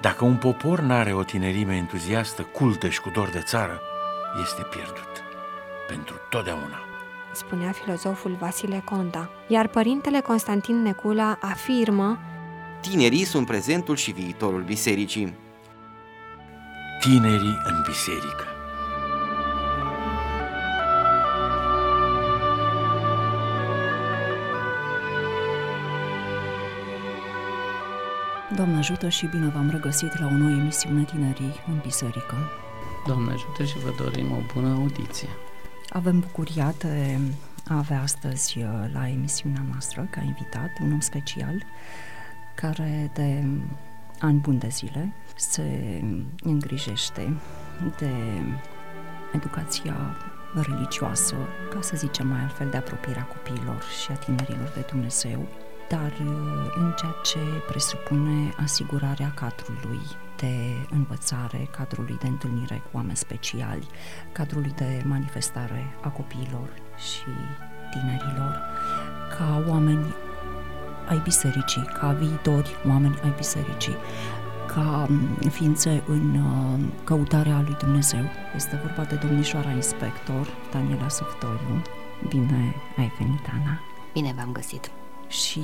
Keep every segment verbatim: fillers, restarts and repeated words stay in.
Dacă un popor n-are o tinerime entuziastă, cultă și cu dor de țară, este pierdut pentru totdeauna, spunea filozoful Vasile Conta. Iar părintele Constantin Necula afirmă: tinerii sunt prezentul și viitorul bisericii. Tinerii în biserică. Doamne ajută și bine v-am regăsit la o nouă emisiune Tinerii în biserică. Doamne ajută și vă dorim o bună audiție. Avem bucuria de a avea astăzi la emisiunea noastră ca invitat un om special care de ani buni de zile se îngrijește de educația religioasă, ca să zicem mai altfel, de apropierea copiilor și a tinerilor de Dumnezeu, dar în ceea ce presupune asigurarea cadrului de învățare, cadrului de întâlnire cu oameni speciali, cadrului de manifestare a copiilor și tinerilor, ca oameni ai bisericii, ca viitori oameni ai bisericii, ca ființe în căutarea lui Dumnezeu. Este vorba de domnișoara inspector Daniela Softoiu. Bine ai venit, Ana! Bine v-am găsit! Și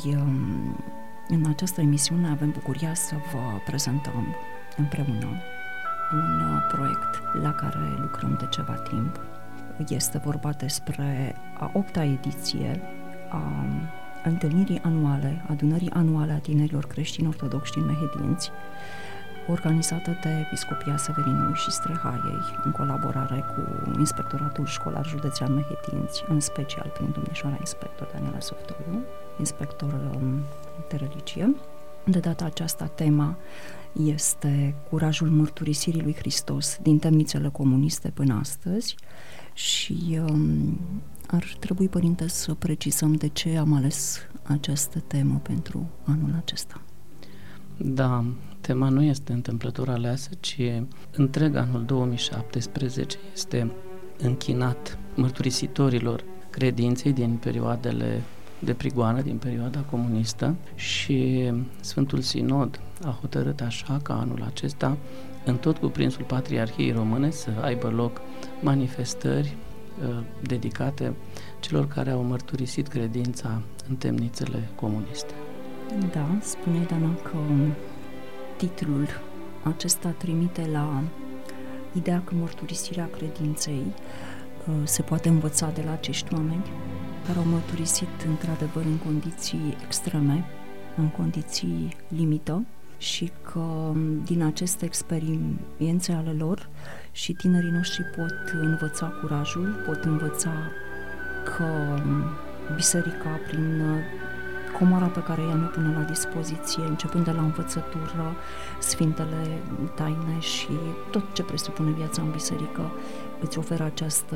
în această emisiune avem bucuria să vă prezentăm împreună un proiect la care lucrăm de ceva timp. Este vorba despre a opta ediție a întâlnirii anuale, adunării anuale a tinerilor creștini ortodoxi din Mehedinți, organizată de Episcopia Severinului și Strehaiei, în colaborare cu Inspectoratul Școlar Județean Mehedinți, în special prin domnișoara inspector Daniela Softoiu, inspector de religie. De data aceasta, tema este curajul mărturisirii lui Hristos din temnițele comuniste până astăzi și um, ar trebui, părinte, să precizăm de ce am ales această temă pentru anul acesta. Da, tema nu este întâmplător aleasă, ci întreg anul două mii șaptesprezece este închinat mărturisitorilor credinței din perioadele de prigoană, din perioada comunistă, și Sfântul Sinod a hotărât așa ca anul acesta, în tot cuprinsul Patriarhiei Române, să aibă loc manifestări uh, dedicate celor care au mărturisit credința în temnițele comuniste. Da, spune Dana că titlul acesta trimite la ideea că mărturisirea credinței uh, se poate învăța de la acești oameni care au mărturisit într-adevăr în condiții extreme, în condiții limită, și că din aceste experiențe ale lor și tinerii noștri pot învăța curajul, pot învăța că biserica, prin comora pe care ea ne pune la dispoziție, începând de la învățătură, sfintele taine și tot ce presupune viața în biserică, îți oferă această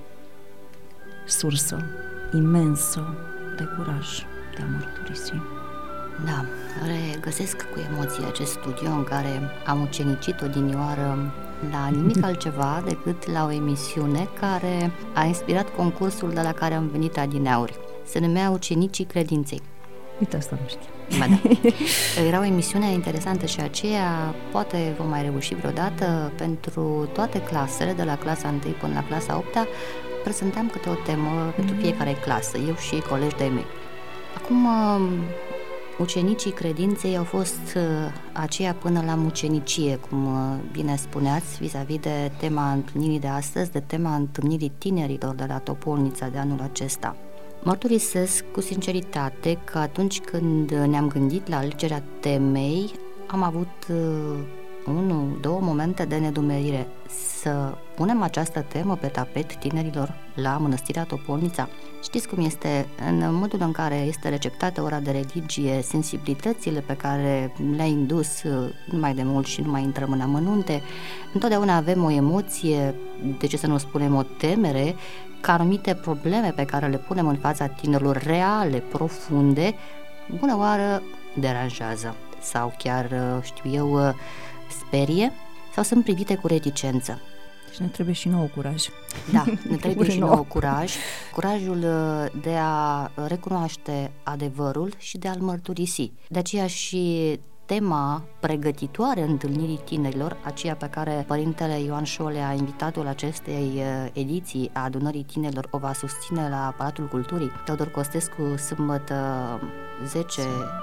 sursă imensă de curaj de a mărturisi. Da, regăsesc cu emoție acest studiu în care am ucenicit odinioară la nimic altceva decât la o emisiune care a inspirat concursul de la care am venit adineauri. Se numea Ucenicii Credinței. Uite, asta nu știu. Ba da. Era o emisiune interesantă și aceea poate vom mai reuși vreodată. Pentru toate clasele, de la clasa întâi până la clasa a opta, prezentam câte o temă mm. pentru fiecare clasă, eu și colegi de-ai mei. Acum, ucenicii credinței au fost aceia până la mucenicie, cum bine spuneați, vis-a-vis de tema întâlnirii de astăzi, de tema întâlnirii tinerilor de la Topolnița de anul acesta. Mărturisesc cu sinceritate că atunci când ne-am gândit la alegerea temei, am avut unu, două momente de nedumerire. Să punem această temă pe tapet tinerilor la Mănăstirea Topolnița. Știți cum este, în modul în care este receptată ora de religie, sensibilitățile pe care le-a indus nu mai de mult și nu mai intrăm în amănunte, întotdeauna avem o emoție, de ce să nu spunem o temere, că anumite probleme pe care le punem în fața tinerilor, reale, profunde, bună oară deranjează sau chiar, știu eu, sperie sau sunt privite cu reticență. Deci ne trebuie și nouă curaj. Da, ne trebuie și nouă curaj, curajul de a recunoaște adevărul și de a-l mărturisi. De aceea și tema pregătitoare întâlnirii tinerilor, aceea pe care Părintele Ioan Șole, a invitatul acestei ediții a Adunării Tinerilor, o va susține la Palatul Culturii Teodor Costescu, sâmbătă zece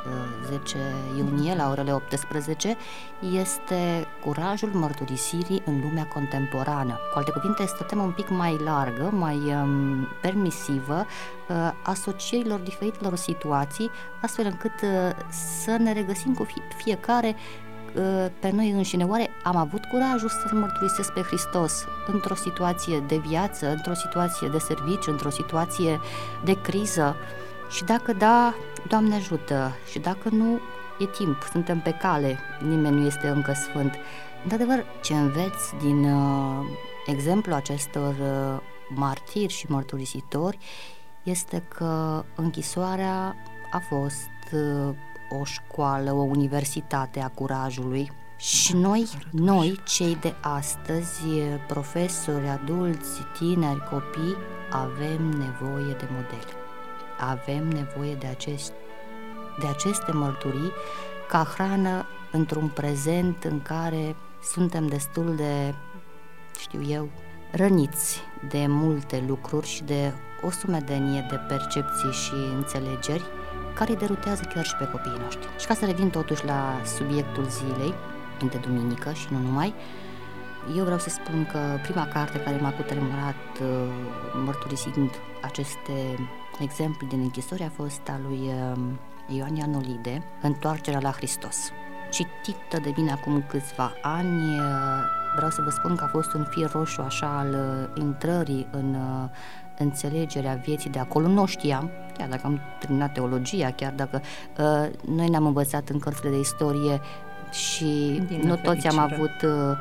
iunie la orele optsprezece, este curajul mărturisirii în lumea contemporană. Cu alte cuvinte, este o temă un pic mai largă, mai um, permisivă, uh, asocierilor diferitelor situații, astfel încât uh, să ne regăsim cu fie, fiecare uh, pe noi înșine. Oare am avut curajul să-L mărturisesc pe Hristos într-o situație de viață, într-o situație de serviciu, într-o situație de criză? Și dacă da, Doamne ajută, și dacă nu, e timp, suntem pe cale, nimeni nu este încă sfânt. Într-adevăr, ce înveți din uh, exemplul acestor uh, martiri și mărturisitori este că închisoarea a fost uh, o școală, o universitate a curajului. Și noi, noi, cei de astăzi, profesori, adulți, tineri, copii, avem nevoie de modele. Avem nevoie de, acest, de aceste mărturii ca hrană într-un prezent în care suntem destul de, știu eu, răniți de multe lucruri și de o sumedenie de percepții și înțelegeri care îi derutează chiar și pe copiii noștri. Și ca să revin totuși la subiectul zilei, de duminică și nu numai, eu vreau să spun că prima carte care m-a cutremurat mărturisind aceste exemple din închisori a fost a lui Ioan Ianolide, Întoarcerea la Hristos. Citită de mine acum câțiva ani, vreau să vă spun că a fost un fir roșu așa al intrării în înțelegerea vieții de acolo. Nu știam, chiar dacă am terminat teologia, chiar dacă uh, noi ne-am învățat în cărțile de istorie și din nu toți am avut uh,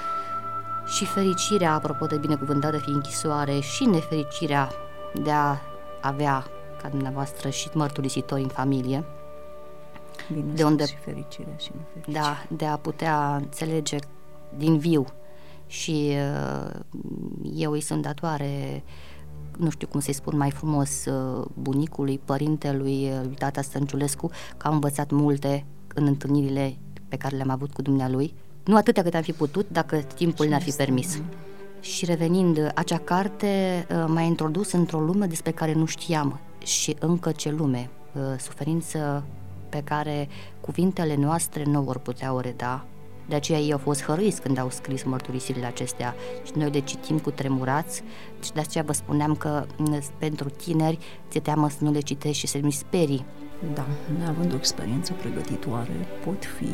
și fericirea, apropo de binecuvântată fi închisoare, și nefericirea de a avea, ca dumneavoastră, și mărturisitori în familie. Bine, de unde, și fericirea și nefericirea. Da, de a putea înțelege din viu. Și uh, eu îi sunt datoare, nu știu cum să-i spun mai frumos, uh, bunicului, părintelui, uh, lui tata Stănciulescu, că am învățat multe în întâlnirile pe care le-am avut cu dumnealui. Nu atâtea cât am fi putut, dacă timpul ne-ar fi permis. Și revenind, acea carte uh, m-a introdus într-o lume despre care nu știam. Și încă ce lume, uh, suferință pe care cuvintele noastre nu vor putea o reda. De aceea ei au fost hăruiți când au scris mărturisirile acestea și noi le citim cu tremurați. Și de aceea vă spuneam că pentru tineri ți-e teamă să nu le citești și să nu-i sperii. Da, neavând o experiență pregătitoare, pot fi,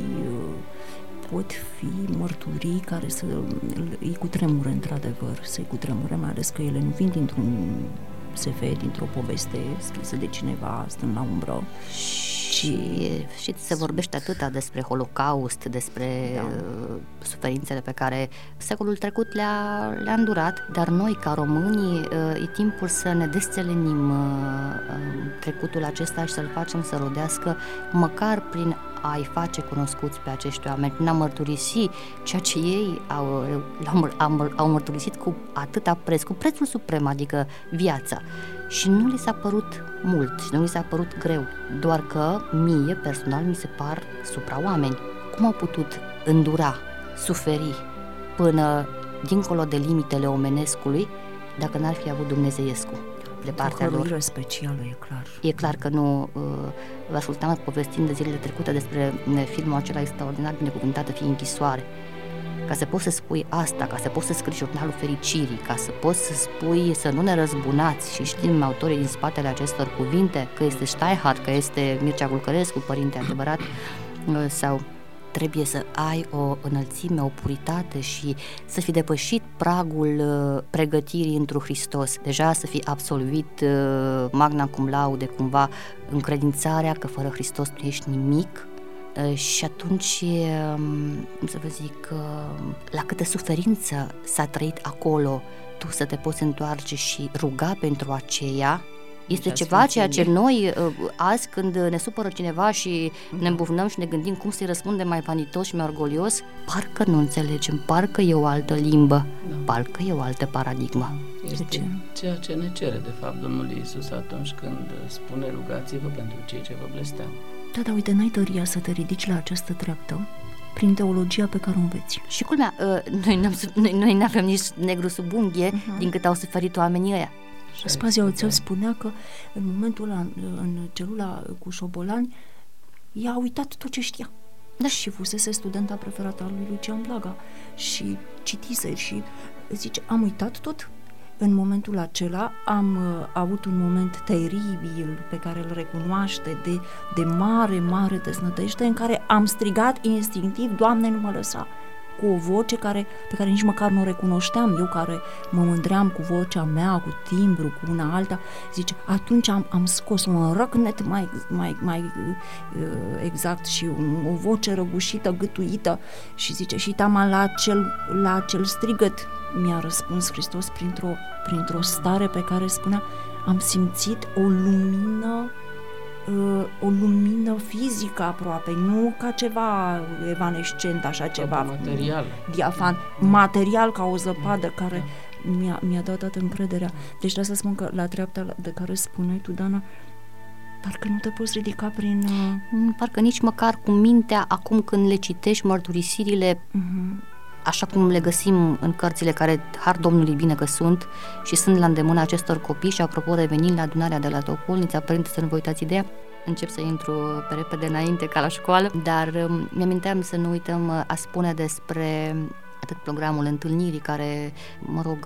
pot fi mărturii care să îi cutremure într-adevăr, să-i cutremure, mai ales că ele nu vin dintr-un S F, dintr-o poveste scrisă de cineva stând la umbră. Și, și se vorbește atâta despre Holocaust, despre da. suferințele pe care secolul trecut le-a, le-a îndurat, dar noi, ca români, e timpul să ne desțelenim trecutul acesta și să-l facem să rodească, măcar prin a-i face cunoscuți pe acești oameni, prin a mărturisi ceea ce ei au, au, au mărturisit cu atâta preț, cu prețul suprem, adică viața. Și nu li s-a părut mult și nu li s-a părut greu, doar că mie, personal, mi se par supraoameni. Cum au putut îndura, suferi până dincolo de limitele omenescului dacă n-ar fi avut dumnezeiescu de partea lor? O specială, e clar. E clar că nu. Vă ascultam povestind de zilele trecute despre filmul acela extraordinar, Binecuvântată fi închisoare. Ca să poți să spui asta, ca să poți să scrii Jurnalul Fericirii, ca să poți să spui să nu ne răzbunați, și știm autorii din spatele acestor cuvinte, că este Steinhardt, că este Mircea Vulcărescu, părinte adevărat, sau trebuie să ai o înălțime, o puritate și să fi depășit pragul pregătirii întru Hristos, deja să fi absolvit magna cum laude, cumva încredințarea că fără Hristos nu ești nimic. Și atunci, cum să vă zic, la câtă suferință s-a trăit acolo, tu să te poți întoarce și ruga pentru aceea, este ceva ceea ce noi azi, când ne supără cineva și ne îmbufnăm și ne gândim cum să-i răspundem mai vanitos și mai orgolios, parcă nu înțelegem, parcă e o altă limbă, da. Parcă e o altă paradigmă. Este ceea ce ne cere, de fapt, Domnul Iisus atunci când spune: rugați-vă pentru cei ce vă blesteamă. Da, dar uite, n-ai tăria să te ridici la această treaptă prin teologia pe care o înveți. Și culmea, noi n-am, noi, noi n-avem nici negru sub unghie, uh-huh. din cât au suferit oamenii ăia. Aspazia Oțel spunea că în momentul ăla, în celula cu șobolani, ea a uitat tot ce știa. Da. Și fusese studenta preferată al lui Lucian Blaga și citise și zice, am uitat tot. În momentul acela am uh, avut un moment teribil pe care îl recunoaște de, de mare, mare deznădejde, în care am strigat instinctiv, Doamne, nu mă lăsa, cu o voce care, pe care nici măcar nu o recunoșteam, eu care mă mândream cu vocea mea, cu timbru, cu una alta, zice, atunci am, am scos un răcnet mai, mai, mai uh, exact și un, o voce răgușită, gâtuită și zice, și tama la acel, la acel strigăt mi-a răspuns Hristos printr-o, printr-o stare pe care spunea, am simțit o lumină, uh, o lumină fizică aproape, nu ca ceva evanescent, așa ceva material, diafan, material ca o zăpadă care mi-a, mi-a dat toată încrederea. Deci de asta spun că la treapta de care spuneai tu, Dana, parcă nu te poți ridica prin... Uh... Parcă nici măcar cu mintea, acum când le citești mărturisirile, uh-huh. așa cum le găsim în cărțile care, har Domnului bine că sunt și sunt la îndemâna acestor copii. Și apropo, revenind la adunarea de la Topolnița, părinte, să nu vă uitați ideea, încep să intru pe repede înainte ca la școală, dar mi-aminteam să nu uităm a spune despre atât programul întâlnirii, care, mă rog,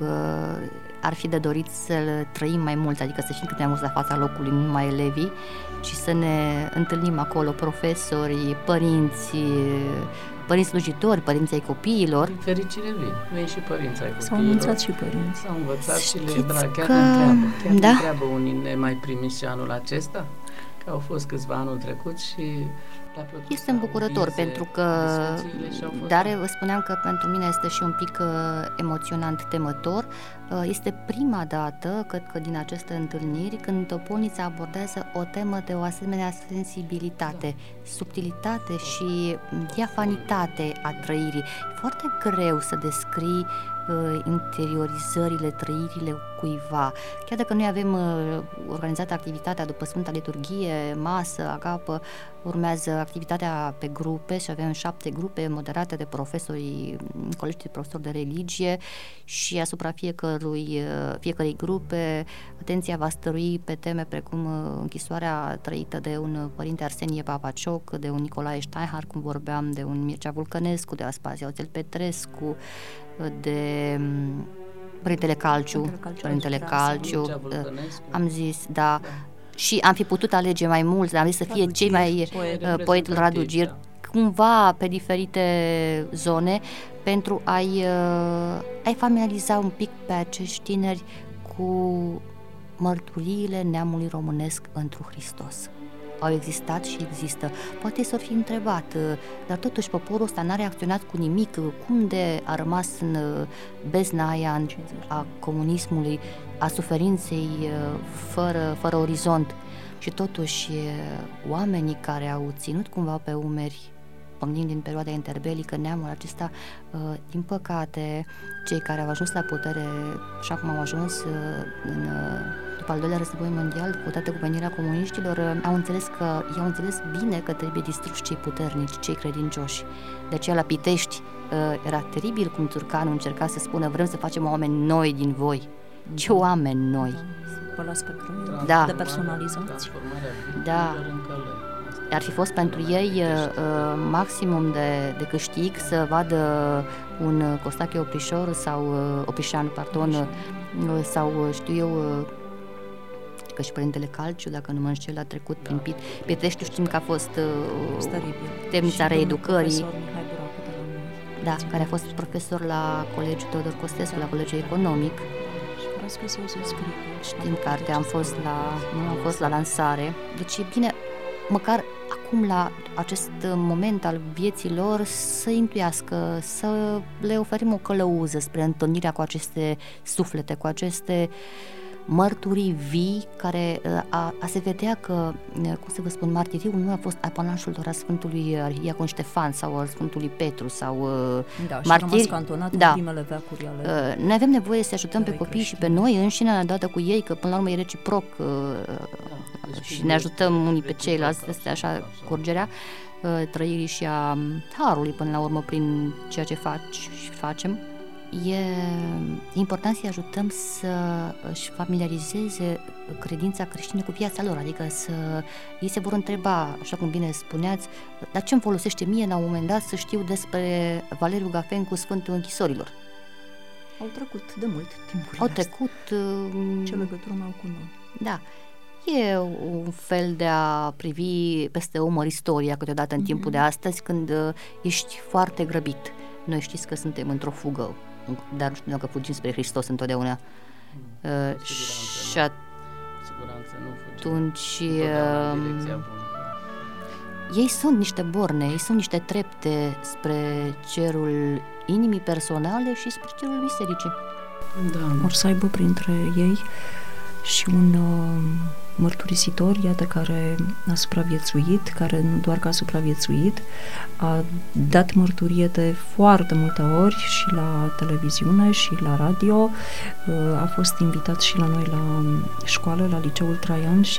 ar fi de dorit să-l trăim mai mult, adică să fim cât mai mulți la fața locului, nu numai elevii, și să ne întâlnim acolo profesori, părinți, părinți slujitori, părinții ai copiilor. Fericire vin, vin și părinții ai copiilor. S-au învățat și părinți. S-au învățat și le Știți chiar că... întreabă, chiar da? întreabă unii, ne mai primiți și anul acesta? Că au fost câțiva anul trecut și este îmbucurător pentru că, dar vă spuneam că pentru mine este și un pic uh, emoționant, temător. Uh, este prima dată, cred că din aceste întâlniri, când Topolnița abordează o temă de o asemenea sensibilitate, da. subtilitate și diafanitate a trăirii. E foarte greu să descrii uh, interiorizările, trăirile cuiva. Chiar dacă noi avem uh, organizată activitatea după Sfânta Liturghie, masă, agapă, urmează activitatea pe grupe și avem șapte grupe moderate de profesori, colegi de profesori de religie și asupra fiecărui, fiecărei grupe atenția va stărui pe teme precum închisoarea trăită de un părinte Arsenie Papacioc, de un Nicolae Steinhardt, cum vorbeam, de un Mircea Vulcănescu, de Aspazia Oțel Petrescu, de Părintele Calciu, Părintele Calciu, am zis, da, și am fi putut alege mai mult, am zis să fie cei mai uh, poetul Radu Gir, cumva pe diferite zone, pentru a-i, uh, a-i familiariza un pic pe acești tineri cu mărturiile neamului românesc întru Hristos. Au existat și există. Poate s-or fi întrebat, dar totuși poporul ăsta n-a reacționat cu nimic, cum de a rămas în bezna aia a comunismului, a suferinței fără, fără orizont. Și totuși oamenii care au ținut cumva pe umeri, pornind din perioada interbelică, neamul acesta, din păcate, cei care au ajuns la putere, așa cum au ajuns în, după al doilea război mondial, odată cu venirea comuniștilor, au înțeles că, i-au înțeles bine că trebuie distruși cei puternici, cei credincioși. De aceea la Pitești era teribil cum Țurcanu încerca să spună, vrem să facem oameni noi din voi. Ce oameni noi! Pe la spectru da. de personalizați. Da. Ar fi fost pentru ei uh, maximum de, de câștig să vadă un Costache Oprișor sau uh, Oprișan, pardon, uh, sau știu eu, uh, că și Părintele Calciu, dacă nu mă înșel, a trecut da. prin Pitești, știm că a fost uh, temnița reeducării. Da, care a fost profesor la Colegiul Teodor Costescu, la Colegiul Economic. Știm că am fost la, nu am fost la lansare. Deci e bine, măcar acum la acest moment al vieții lor să intuiască, să le oferim o călăuză spre întâlnirea cu aceste suflete, cu aceste mărturii vii, care a, a se vedea că, cum să vă spun, martiriul nu a fost apanajul doar a Sfântului Arhidiacon Ștefan sau al Sfântului Petru sau da, martiri. Și a rămas cantonat da. în primele veacuri ale... Noi avem nevoie să ajutăm pe copii creștini. Și pe noi înșine, odată cu ei, că până la urmă e reciproc. și ne ajutăm unii pe ceilalți, este așa curgerea trăirii și a harului până la urmă prin ceea ce faci și facem. E important să-i ajutăm să își familiarizeze credința creștină cu viața lor, adică să ei se vor întreba, așa cum bine spuneați, dar ce îmi folosește mie la un moment dat să știu despre Valeriu Gafencu, Sfântul Închisorilor? Au trecut de mult timpurile Au trecut... Astea. Ce legătură mai au cu noi? Da. E un fel de a privi peste umăr istoria câteodată în mm-hmm. timpul de astăzi, când ești foarte grăbit. Noi știți că suntem într-o fugă, dar nu știu dacă fugim spre Hristos întotdeauna. Mm, uh, și siguranță nu fugim. Atunci uh, ei sunt niște borne, ei sunt niște trepte spre cerul inimii personale și spre cerul bisericii. Da. Or să aibă printre ei și un uh, mărturisitor, iată, care a supraviețuit, care nu doar că a supraviețuit, a dat mărturie de foarte multe ori și la televiziune și la radio, uh, a fost invitat și la noi la școală, la Liceul Traian și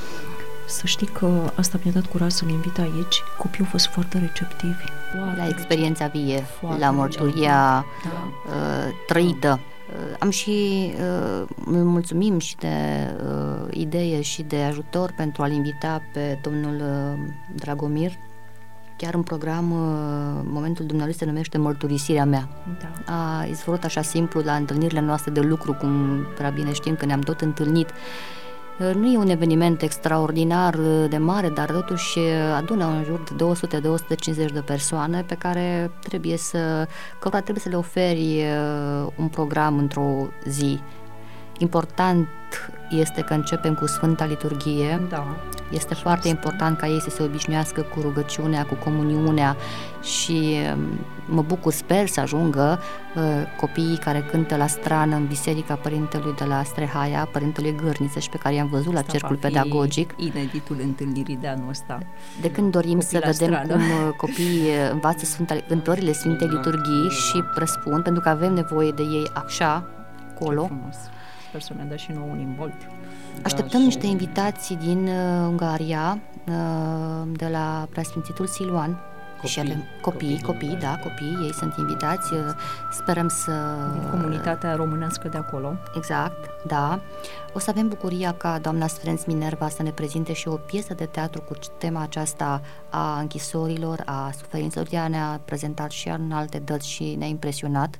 să știi că asta mi-a dat curaj să-l invit aici. Copiii au fost foarte receptivi. Foarte la experiența vie, foarte la mărturia da. uh, trăită. Am și uh, mulțumim și de uh, idee și de ajutor pentru a-l invita pe domnul uh, Dragomir. Chiar în program, uh, momentul dumnealui se numește Mărturisirea mea. Da. A izvorât așa simplu la întâlnirile noastre de lucru, cum prea bine știm că ne-am tot întâlnit. Uh, nu e un eveniment extraordinar de mare, dar totuși adună în jur de două sute - două sute cincizeci de persoane pe care trebuie să, cărora trebuie să le oferi uh, un program într-o zi. Important este că începem cu Sfânta Liturghie. Da. Este foarte important ca ei să se obișnuiască cu rugăciunea, cu comuniunea și mă bucur, sper să ajungă uh, copiii care cântă la strană în Biserica Părintelui de la Strehaia, Părintelui Gârniță, și pe care i-am văzut la Asta cercul pedagogic. Ineditul întâlnirii de anul ăsta. De când dorim Copii să vedem strană. cum copiii învață Sfânta, cântările Sfintei Liturghii și răspund, pentru că avem nevoie de ei așa, acolo. Ce frumos. Sper să ne dea și nouă un imbolt. Așteptăm Da, niște și- invitații din uh, Ungaria, uh, de la Preasfințitul Siluan. Copii, Și avem copii, copii copii, din da, copii, ei sunt invitați, uh, sperăm să... Din comunitatea românească de acolo. Exact, da. O să avem bucuria ca doamna Sfrenț Minerva să ne prezinte și o piesă de teatru cu tema aceasta a închisorilor, a suferințelor. Ea ne-a prezentat și în alte dăți și ne-a impresionat.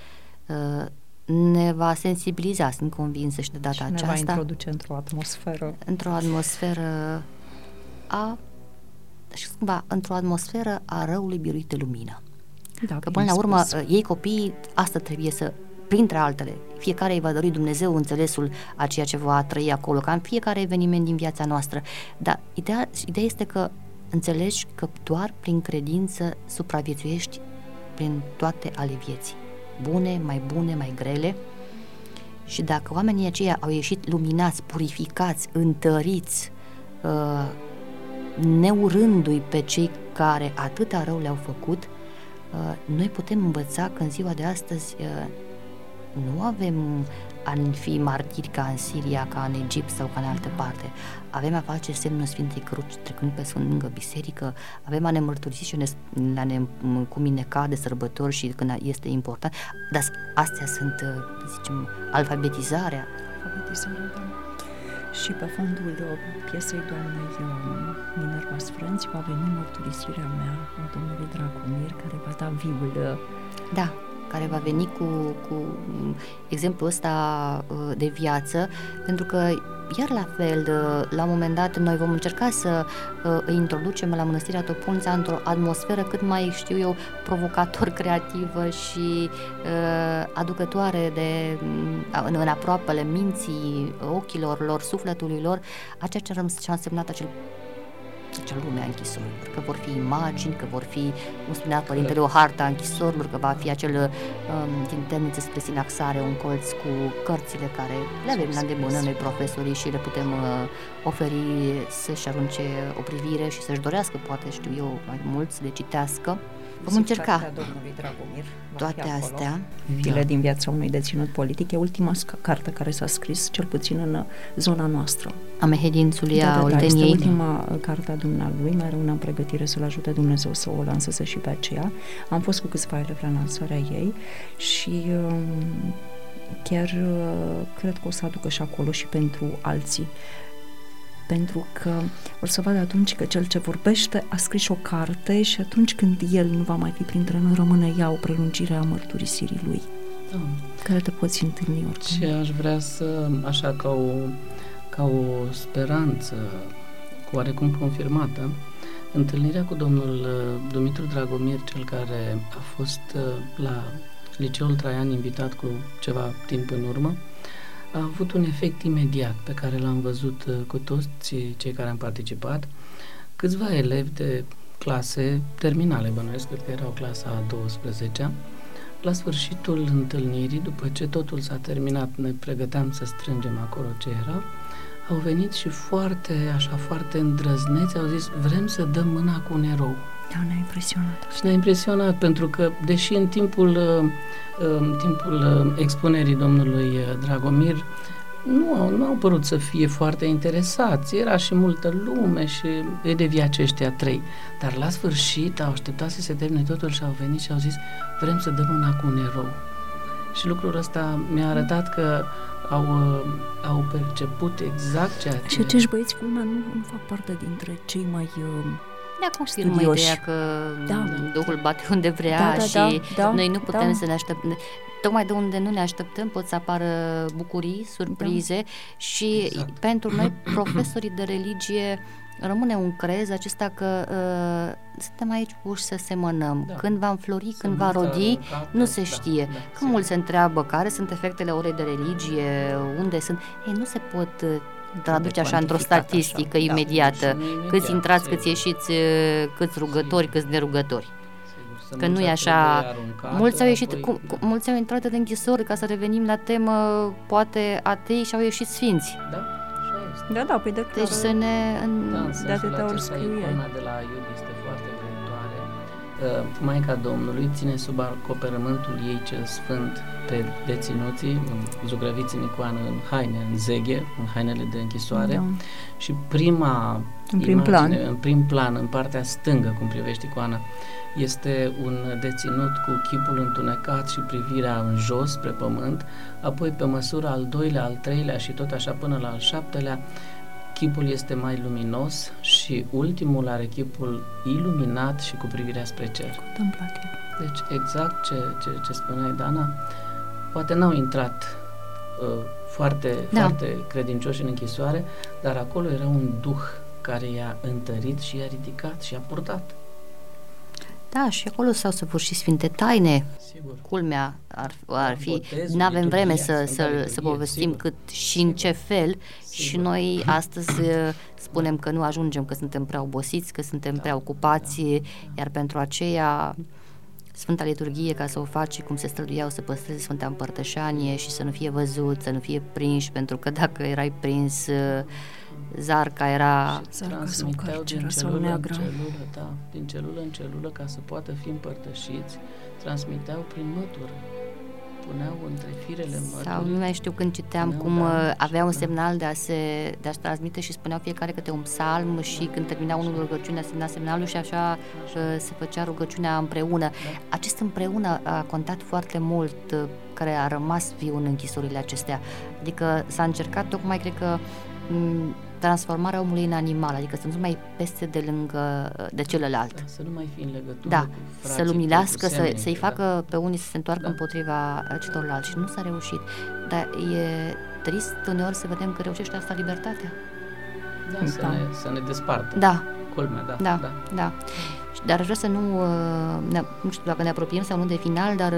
Uh, ne va sensibiliza, sunt convinsă, și de data Și aceasta. ne va introduce într-o atmosferă. Într-o atmosferă a și cumva, într-o atmosferă a răului biruit de lumină. Da, Că până la urmă, ei copiii, asta trebuie să, printre altele, fiecare îi va dori Dumnezeu înțelesul a ceea ce va trăi acolo, ca în fiecare eveniment din viața noastră. Dar ideea, ideea este că înțelegi că doar prin credință supraviețuiești prin toate ale vieții. Bune, mai bune, mai grele. Și dacă oamenii aceia au ieșit luminați, purificați, întăriți, uh, neurându-i pe cei care atâta rău le-au făcut, uh, noi putem învăța că în ziua de astăzi uh, nu avem a fi martiri ca în Siria, ca în Egipt sau ca în altă parte. Avem a face semnul Sfintei Cruci trecând pe lângă biserică, avem a ne mărturisi și a ne cumineca de sărbători și când este important. Dar astea sunt, să zicem, alfabetizarea. Alfabetizarea, da. Și pe fondul piesei doamnei Minerva Sfrenț va veni Mărturisirea mea a domnului Dragomir, care va da viul. Da, care va veni cu, cu exemplul ăsta de viață, pentru că iar la fel, la un moment dat, noi vom încerca să îi introducem la Mănăstirea Topunța într-o atmosferă cât mai, știu eu, provocator, creativă și uh, aducătoare de, în, în aproapele minții, ochilor lor, sufletului lor, a ceea ce a însemnat acel acea lume a închisorilor, că vor fi imagini, că vor fi, cum spunea părintele, o hartă a închisorilor, că va fi acel um, din temniță spre Sinaxare, un colț cu cărțile care le avem la îndemână noi profesorii și le putem uh, oferi să-și arunce o privire și să-și dorească, poate, știu eu, mai mult să le citească. Vom încerca domnului Dragomir, toate astea. File din viața unui deținut politic. E ultima carte care s-a scris, cel puțin în zona noastră. A Mehedințului, da, a da, Olteniei. Da, este ultima carte a dumnealui, mai rămâne în pregătire, să-l ajute Dumnezeu să o lanseze și pe aceea. Am fost cu câțiva elevi la lansarea ei și chiar cred că o să aducă și acolo și pentru alții. Pentru că o să vadă atunci că cel ce vorbește a scris o carte și atunci când el nu va mai fi printre noi, rămâne ea o prelungire a mărturisirii lui, da, care te poți întâlni oricum. Și aș vrea să, așa ca o, ca o speranță oarecum confirmată, întâlnirea cu domnul Dumitru Dragomir, cel care a fost la Liceul Traian invitat cu ceva timp în urmă, a avut un efect imediat pe care l-am văzut cu toți cei care am participat. Câțiva elevi de clase terminale, bănuiesc, cred că erau clasa a douăsprezecea. La sfârșitul întâlnirii, după ce totul s-a terminat, ne pregăteam să strângem acolo ce era, au venit și foarte, așa, foarte îndrăzneți, au zis, vrem să dăm mâna cu un erou. Da, ne-a impresionat. Și ne-a impresionat, pentru că, deși în timpul, în timpul expunerii domnului Dragomir nu au, nu au părut să fie foarte interesați, era și multă lume și îi devia aceștia trei, dar la sfârșit au așteptat să se termine totul și au venit și au zis, vrem să dăm mâna cu un erou. Și lucrul ăsta mi-a arătat că au, au perceput exact ceea ce... Și acești băieți, culmea, nu, nu fac parte dintre cei mai... Uh... Ne-a confirmat ideea că da, Duhul bate unde vrea, da, da, și da, da, noi nu putem da. să ne așteptăm. Tocmai de unde nu ne așteptăm pot să apară bucurii, surprize, da. și exact. Pentru noi, profesorii de religie, rămâne un crez acesta că uh, suntem aici puși să semănăm. Da. Când va înflori, să când va rodi, nu se știe. Da, da, că mulți se întreabă care sunt efectele orei de religie, unde sunt. Ei, nu se pot... traduce așa într-o statistică așa, imediată, da, câți intrați, sigur. Câți ieșiți, câți rugători, sigur. Câți nerugători. Sigur, că nu e așa. Aruncat, mulți au ieșit, cu, cu, mulți au intrat de închisori, ca să revenim la temă, poate atei, și au ieșit sfinți. Da, așa este. Da, da, păi de Deci să ne... În... Da, în de atâtea ori scriu icona de la Iud este foarte grăitoare. Uh, Maica Domnului ține sub acoperământul ei cel sfânt pe deținuții zugrăviți în icoană, în haine, în zeghe, în hainele de închisoare, da. Și prima în prim, imagine, plan. în prim plan, în partea stângă, cum privești icoana, este un deținut cu chipul întunecat și privirea în jos, spre pământ, apoi pe măsura al doilea, al treilea și tot așa până la al șaptelea, chipul este mai luminos și ultimul are chipul iluminat și cu privirea spre cer. Contemplativ. Deci exact ce, ce, ce spuneai, Dana, poate n-au intrat uh, foarte, da. foarte credincioși în închisoare, dar acolo era un duh care i-a întărit și i-a ridicat și i-a purtat. Da, și acolo s-au săvârșit sfinte taine. Sigur. Culmea ar, ar fi, nu avem vreme să, să, să povestim sigur. Cât și în ce fel. Sigur. Și noi astăzi spunem că nu ajungem, că suntem prea obosiți, că suntem da, prea ocupați, da, iar pentru aceea Sfânta Liturghie, ca să o faci cum se străduiau să păstreze Sfânta Împărtășanie și să nu fie văzut, să nu fie prins, pentru că dacă erai prins, zarca era... Zarca sau cărcera sau neagră. Celulă, da, din celulă în celulă, ca să poată fi împărtășiți, transmiteau prin mătură. Puneau între firele măturii. Sau nu mai știu când citeam cum da, avea un semnal de a se de a-și transmite și spuneau fiecare câte un psalm și când termina unul rugăciunea semna semnalul și așa, așa se făcea rugăciunea împreună. Da. Acest împreună a contat foarte mult, care a rămas viu în închisorile acestea. Adică s-a încercat tocmai, cred că, m- transformarea omului în animal, adică să nu mai peste de lângă de celălalt. Da, să nu mai fi în legătură da, cu frații, să luminească, să, să-i facă da. pe unii să se întoarcă da. Împotriva celorlalți și nu s-a reușit. Dar e trist uneori să vedem că reușește asta libertatea. Da, da. Să, ne, să ne despartă. Da. Culmea, da. Da, da. da. Dar vreau să nu, ne, nu știu dacă ne apropiem sau nu de final, dar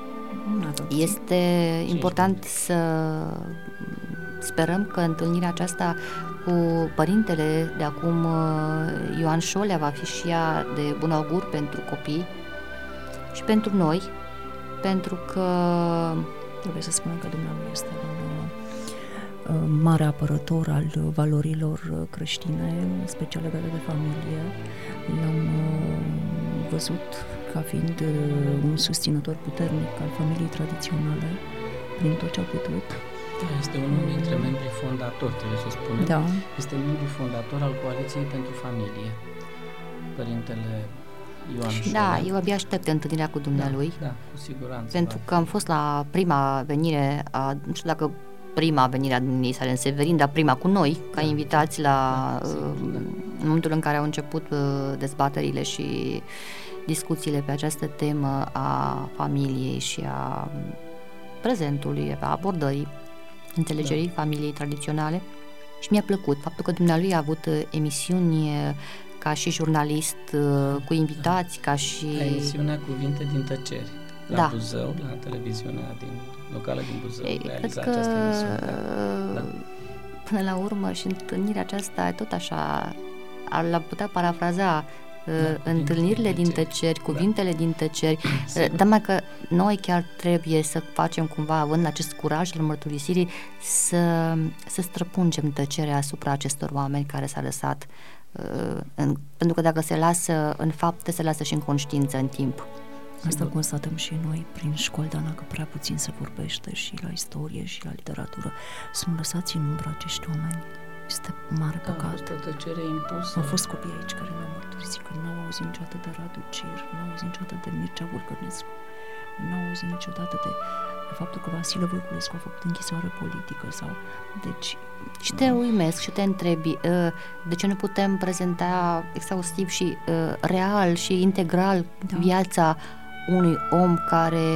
este important să sperăm că întâlnirea aceasta cu părintele de acum, Ioan Șolea, va fi și ea de bun augur pentru copii și pentru noi, pentru că trebuie să spunem că Dumnezeu este un mare apărător al valorilor creștine, în special legate de familie. L-am văzut ca fiind uh, un susținător puternic al familiei tradiționale, prin tot ce a putut. Da, este unul dintre membrii fondatori, trebuie să spunem. Da. Este membru fondator al Coaliției pentru Familie, Părintele Ioan Șolea. Da, eu abia aștept întâlnirea cu dumnealui. Da, da, cu siguranță. Pentru că am fost la prima venire, a, nu știu dacă prima venire a domniei sale în Severin, dar prima cu noi, ca da, invitați la da, sigur, da. în momentul în care au început dezbaterile și discuțiile pe această temă a familiei și a prezentului, a abordării, înțelegerii da. familiei tradiționale. Și mi-a plăcut faptul că dumnealui a avut emisiuni ca și jurnalist, cu invitați, ca și... Emisiunea Cuvinte din Tăceri, la da. Buzău, la televiziunea din, locală din Buzău, Ei, realiza cred că, această emisiune. Da. Până la urmă, și întâlnirea aceasta, tot așa, l-am putea parafraza, da, întâlnirile din tăceri, cuvintele da. din tăceri, dar mai că noi chiar trebuie să facem cumva, având acest curaj al mărturisirii, să, să străpungem tăcerea asupra acestor oameni care s-a lăsat, în, pentru că dacă se lasă în fapte, se lasă și în conștiință în timp. Asta constatăm și noi prin școli, Dana, că prea puțin se vorbește și la istorie și la literatură. Sunt lăsați în umbră acești oameni. Este mare păcat. Da, tăcere impusă. Au fost copii aici care mi-au mărturisit că n-au auzit niciodată de Radu Cir, n-au auzit niciodată de Mircea Vulcănescu, n-au auzit niciodată de, de faptul că Vasile Voiculescu a făcut închisoare politică sau... Deci... Și te uimesc și te întrebi de ce nu putem prezenta exhaustiv și real și integral da. viața unui om care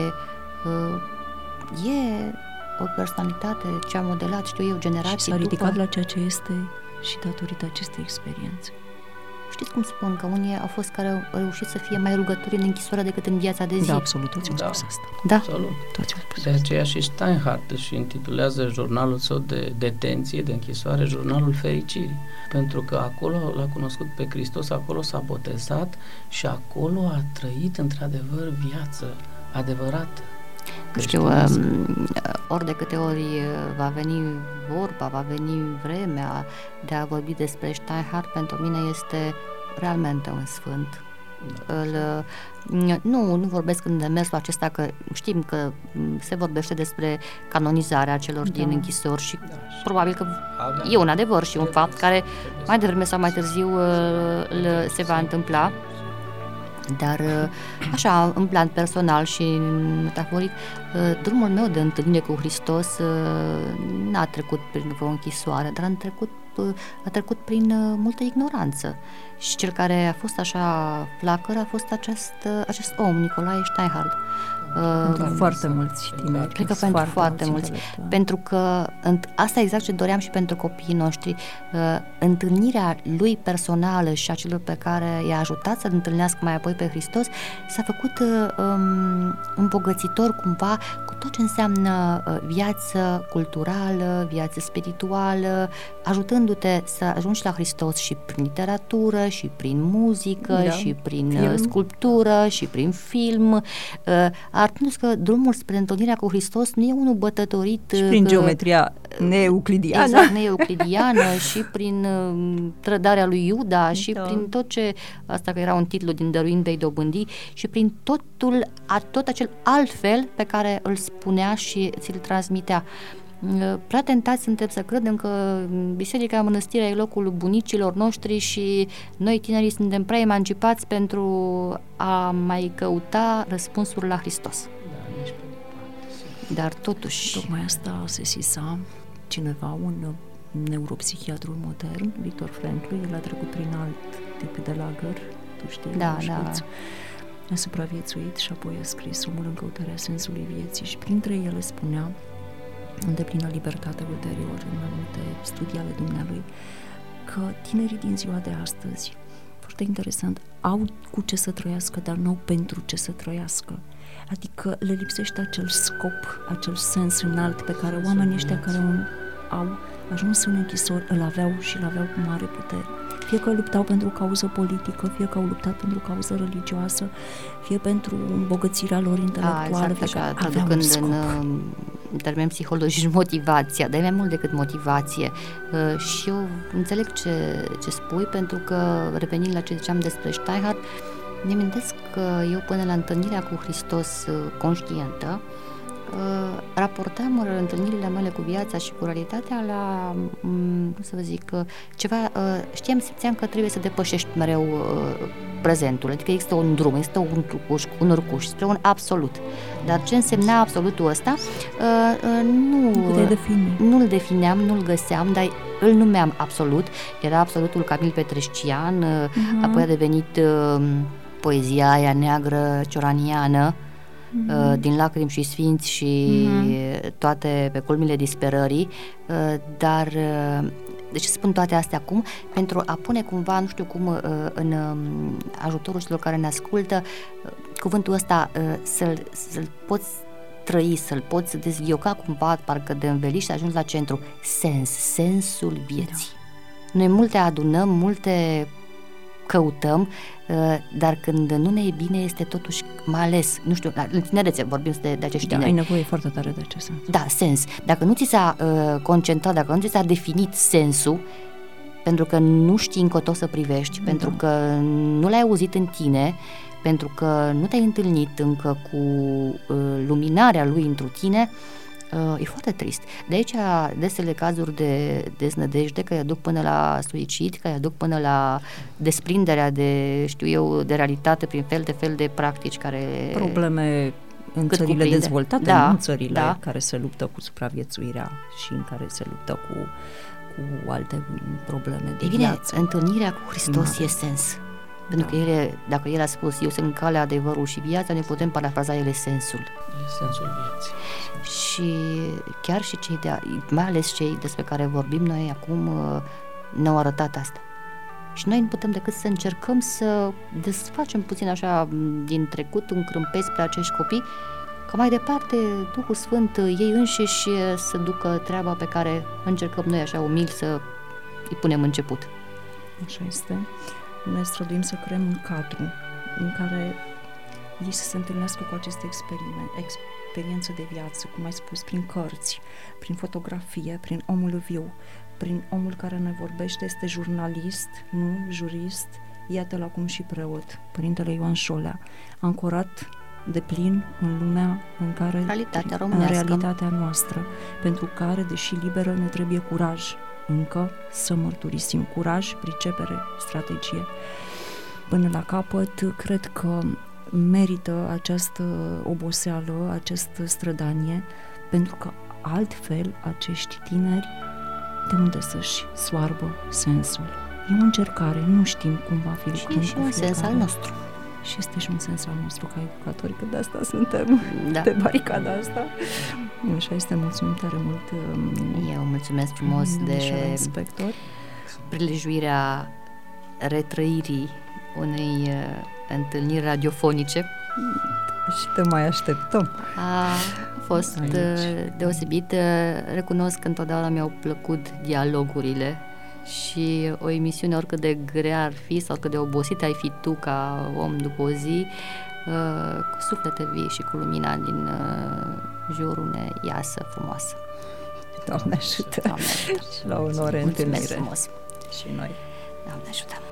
e o personalitate ce a modelat, știu eu, generații. Și s-a ridicat după... la ceea ce este și datorită acestei experiențe. Știți cum spun? Că unii au fost care au reușit să fie mai rugători în închisoare decât în viața de zi. Da, absolut, toți au da. spus asta. Da, absolut. Toți au spus de aceea și Steinhardt își intitulează jurnalul său de detenție, de închisoare, Jurnalul Fericirii. Pentru că acolo l-a cunoscut pe Hristos, acolo s-a botezat și acolo a trăit într-adevăr viață adevărată. Nu știu, um, ori de câte ori va veni vorba, va veni vremea de a vorbi despre Steinhardt, pentru mine este realmente un sfânt. Da. Îl, nu, nu vorbesc în demersul acesta, că știm că se vorbește despre canonizarea celor da. din închisori și da. probabil că e un adevăr și un fapt care mai devreme sau mai târziu se va întâmpla. Dar așa, în plan personal și metaforic, drumul meu de întâlnire cu Hristos n-a trecut prin vreo închisoare, dar a trecut, a trecut prin multă ignoranță. Și cel care a fost așa flacăr a fost acest, acest om, Nicolae Steinhardt. Pentru uh, foarte mulți tineri. Cred că pentru foarte, foarte mulți. Pentru că asta exact ce doream și pentru copiii noștri. Uh, întâlnirea lui personală și a celor pe care i-a ajutat să-L întâlnească mai apoi pe Hristos s-a făcut uh, um, îmbogățitor cumva cu tot ce înseamnă uh, viață culturală, viață spirituală, ajutându-te să ajungi la Hristos și prin literatură, și prin muzică, da. și prin film. sculptură, și prin film, uh, arătându-ți că drumul spre întâlnirea cu Hristos nu e unul bătătorit și prin că, geometria neeuclidiană. Exact, neeuclidiană și prin uh, trădarea lui Iuda și da. prin tot ce, asta că era un titlu din Dăruind vei dobândi, și prin totul, a, tot acel altfel pe care îl spunea și ți-l transmitea. Prea tentați suntem să credem că biserica, mănăstirea e locul bunicilor noștri și noi tinerii suntem prea emancipați pentru a mai căuta răspunsuri la Hristos. Da, nici pe departe. Dar totuși... Tocmai asta se sisa cineva, un neuropsihiatru modern, Victor Frankl, el a trecut prin alt tip de lagăr, tu știi, da, da. a supraviețuit și apoi a scris Omul în căutarea sensului vieții și printre ele spunea, în deplină libertate ulterior, în mai multe studii ale dumnealui, că tinerii din ziua de astăzi, foarte interesant, au cu ce să trăiască, dar nu au pentru ce să trăiască. Adică le lipsește acel scop, acel sens înalt pe care oamenii ăștia care au ajuns în închisori îl aveau și îl aveau cu mare putere. Fie că luptau pentru o cauză politică, fie că au luptat pentru o cauză religioasă, fie pentru îmbogățirea lor intelectuală, A, exact, fie așa, că aveau un scop. În, în termeni psihologici, motivația, dar e mai mult decât motivație. Uh, și eu înțeleg ce, ce spui, pentru că, revenind la ce ziceam despre Steinhardt, Ne amintesc că eu până la întâlnirea cu Hristos conștientă, raportam întâlnirile mele cu viața și cu realitatea la, cum să vă zic, ceva, știam, simțeam că trebuie să depășești mereu prezentul, adică există un drum, există un urcuș, un urcuș spre un absolut. Dar ce însemna absolutul ăsta, nu, nu-l defineam, nu-l găseam, dar îl numeam absolut. Era absolutul Camil Petrescian, uh-huh. Apoi a devenit poezia aia neagră cioraniană, Uh-huh. din Lacrimi și Sfinți și uh-huh. toate pe culmile disperării, dar de ce spun toate astea acum? Pentru a pune cumva, nu știu cum, în ajutorul celor care ne ascultă, cuvântul ăsta să-l, să-l poți trăi, să-l poți dezvioca cumva, parcă de înveliș și ajungi la centru. Sens, sensul vieții. Da. Noi multe adunăm, multe căutăm, dar când nu ne e bine este totuși, mai ales, nu știu, în tinerețe vorbim de, de acești tineri. Da, ai nevoie foarte tare de acest sens. Da, sens. Dacă nu ți s-a uh, concentrat, dacă nu ți s-a definit sensul, pentru că nu știi încotro să privești, da. pentru că nu l-ai auzit în tine, pentru că nu te-ai întâlnit încă cu uh, luminarea lui întru tine, Uh, e foarte trist. De aici desele cazuri de deznădejde care aduc până la suicid, care aduc până la desprinderea de, știu eu, de realitate prin fel de fel de practici care... Probleme în țările cuprinde. dezvoltate, da, nu în țările da. care se luptă cu supraviețuirea și în care se luptă cu, cu alte probleme de e bine, viață. Întâlnirea cu Hristos Mare. e sens. Pentru da. că ele, dacă El a spus, eu sunt calea, adevărul și viața, ne putem parafraza ele sensul. Sensul vieții. Și chiar și cei, de, mai ales cei despre care vorbim noi acum, ne-au arătat asta. Și noi nu putem decât să încercăm să desfacem puțin așa din trecut un crâmpeț spre acești copii, ca mai departe Duhul Sfânt ei înșiși să ducă treaba pe care încercăm noi așa umil să îi punem început. Așa este. Ne străduim să creăm un cadru în care ei să se întâlnească cu aceste experiment, experiențe de viață, cum ai spus, prin cărți, prin fotografie, prin omul viu, prin omul care ne vorbește, este jurnalist, nu jurist, iată-l acum și preot, Părintele Ioan Șolea, ancorat de plin în lumea în care, realitatea în realitatea noastră, pentru care, deși liberă, ne trebuie curaj, încă să mărturisim, curaj, pricepere, strategie. Până la capăt, cred că merită această oboseală, această strădanie, pentru că altfel acești tineri de unde să-și soarbă sensul. E o încercare, nu știm cum va fi. Și e și un sens al nostru. Și este și un sens al nostru ca educatori, că de asta suntem da. pe baricada asta. Așa este, mulțumim tare mult. Eu mulțumesc frumos de inspector. Prilejuirea retrăirii unei uh, întâlniri radiofonice. Și te mai așteptăm. A fost uh, deosebit. Recunosc că întotdeauna mi-au plăcut dialogurile și o emisiune, oricât de grea ar fi sau oricât de obosit ai fi tu ca om după o zi, uh, cu suflete vii și cu lumina din uh, jurul ne iasă frumoasă. Doamne ajută! Doamne ajută! Și la onoare întâlnire! Frumos! Și noi! Doamne ajută!